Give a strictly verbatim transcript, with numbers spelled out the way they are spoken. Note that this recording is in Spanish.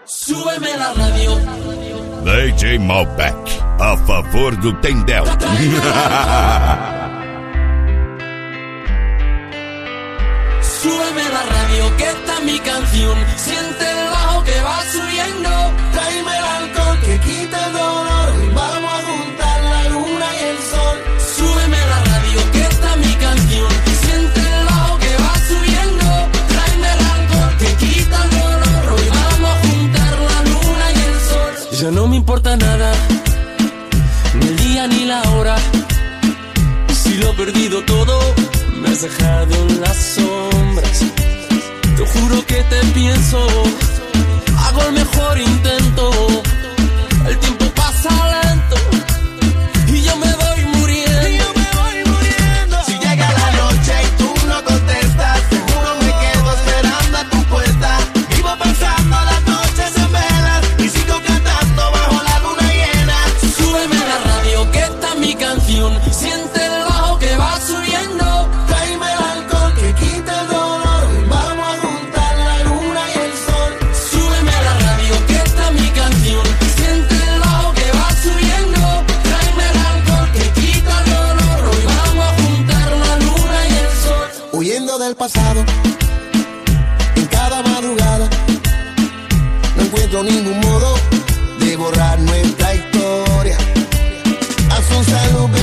Súbeme la radio. D J Malbec, a favor do Tendel. Súbeme la radio, que esta es mi canción. Siente el bajo que va subiendo. Tráeme el alcohol que quita el dolor. Y vamos a juntar la luna y el sol. Súbeme la radio, que esta es mi canción. Siente el bajo que va subiendo. Tráeme el alcohol que quita el dolor. Hoy vamos a juntar la luna y el sol. Ya no me importa nada, ni el día ni la hora. Si lo he perdido todo, me has dejado en las sombras. Te juro que te pienso, hago el mejor intento. El tiempo pasa lento y yo me voy muriendo. Y yo me voy muriendo. Si llega la noche y tú no contestas, seguro me quedo esperando a tu puerta. Vivo pensando las noches en velas y sigo cantando bajo la luna llena. Súbeme la radio, que esta es mi canción. Siente el bajo que va subiendo. Tráeme el alcohol que quita el dolor. Vamos a juntar la luna y el sol. Súbeme la radio, que esta es mi canción. Siente el bajo que va subiendo. Tráeme el alcohol que quita el dolor. Hoy vamos a juntar la luna y el sol. Huyendo del pasado, en cada madrugada, no encuentro ningún modo de borrar nuestra historia. Haz un saludo.